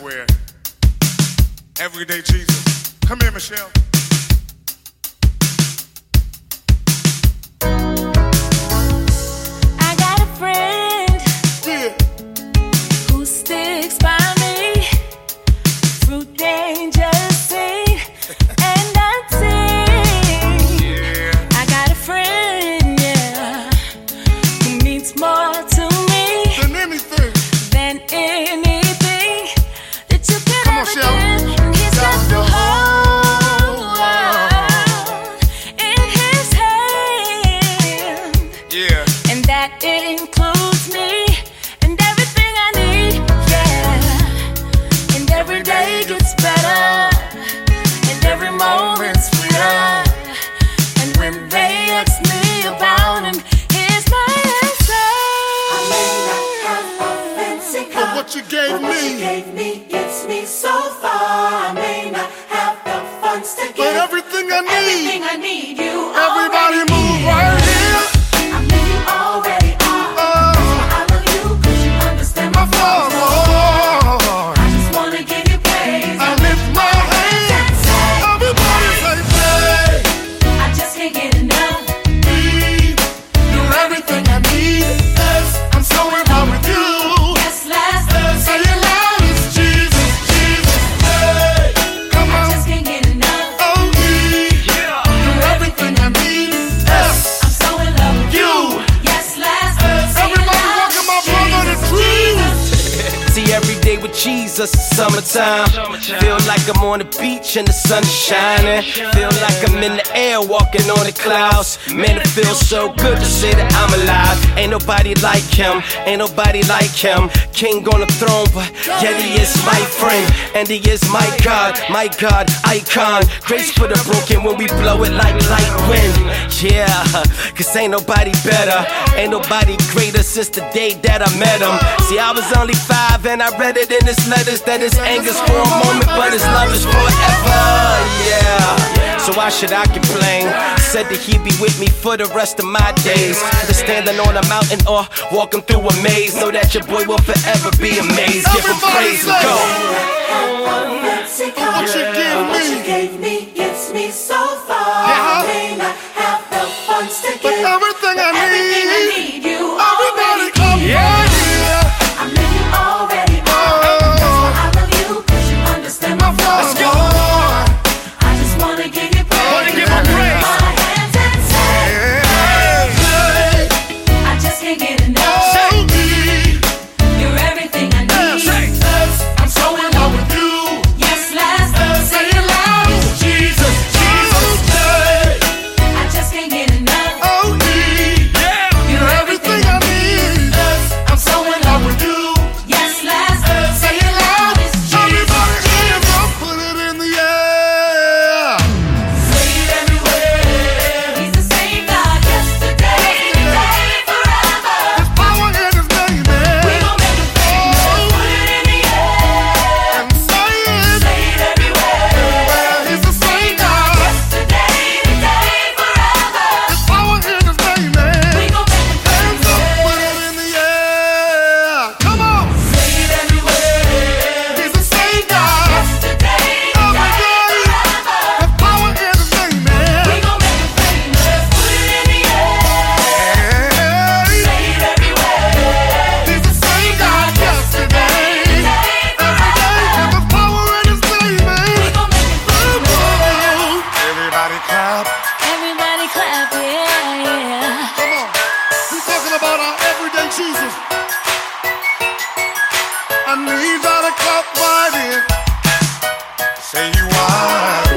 everywhere. Everyday Jesus. Come here, Michelle. I got a friend who sticks by me through danger, seen and unseen. I got a friend, who means more to me than anything that you could ever give. He's got the whole world in his hand. And that includes me and everything I need, And every day gets better, and every moment's sweeter. And when they ask me about him, here's my answer. I may not have a fancy car, but what you gave me gets me so far. I may not have the funds to give, but everything I need, you everybody already move need. right here. I know you already are. That's why I love you, 'cause you understand my flaws. Lord, I just wanna give you praise. I lift my hands. And say, Everybody say, hey, I just can't get enough. you're everything I need. Yes, I'm so in love with you. Yes, last Say it loud, it's Jesus, Jesus. Hey, come I on. just can't get enough. Oh, you're everything I need. Yes, I'm so in love with you. Yes, last Everybody welcome my brother to Jesus. See, every day with Jesus, summertime. Feel like I'm on the beach and the sun is shining. Feel like I'm in the air walking on the clouds. Man, it feels so good to say that I'm alive. Ain't nobody like him, ain't nobody like him. King on the throne, but yet he is my friend. And he is my God, icon. Grace for the broken when we blow it like light wind. Yeah, 'cause ain't nobody better, ain't nobody greater since the day that I met him. See, I was only 5 and I read it in his letters that his anger's for a moment, but his love is forever. Yeah, so why should I complain? Said that he'd be with me for the rest of my days. Whether standing on a mountain or walking through a maze, know that your boy will forever be amazed. Give him praise and go. What you gave me gets me so far. I may not have the funds to But give, everything I everything I need. need, you Everybody already come need. right here. I know you already are. That's why I love you, 'cause you understand my flaws. Let's go. I just wanna give you praise. Wanna give him praise. My hands and say, Hey, I just can't get enough. You're everything I need. I'm so in love with you. Yes, last Say it loud, Jesus, Jesus. I just can't get enough. Oh, you're everything I need. I'm so in love with you. Yes, last Say it loud, everybody hands up, put it in the air. say it everywhere. He's the same God yesterday, today, forever. There's power in His name, We man. gon' make him famous. Put it in the air. And say it. Say it everywhere. He's the same God. Yesterday, today, forever. There's power in His name, man. We gon' make him Hands up, put famous. it in the air. Come on. Say it everywhere. He's the same God. Yesterday, Every today, day. forever. There's power in His name, man. We gon' make him famous. Put it in the air. Hey, Say it everywhere. He's the same God yesterday. Every day. And there's power in His name, man. We gon' make him famous. Everybody clap. Everybody clap, yeah. Come on. We're talking about our everyday Jesus. I need y'all to clap right in. Say you are.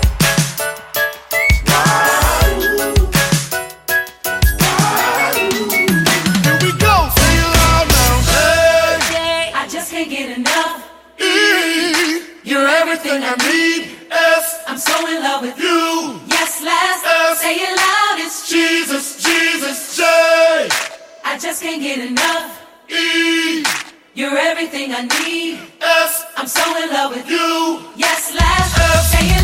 Here we go. Say it loud now. Hey, I just can't get enough. you're everything I need. Yes, I'm so in love with you. you. Yes, last. Yes. Say it loud. It's Jesus, Jesus, J. I just can't get enough. E. You're everything I need. S. I'm so in love with you. U. Yes, last. Say it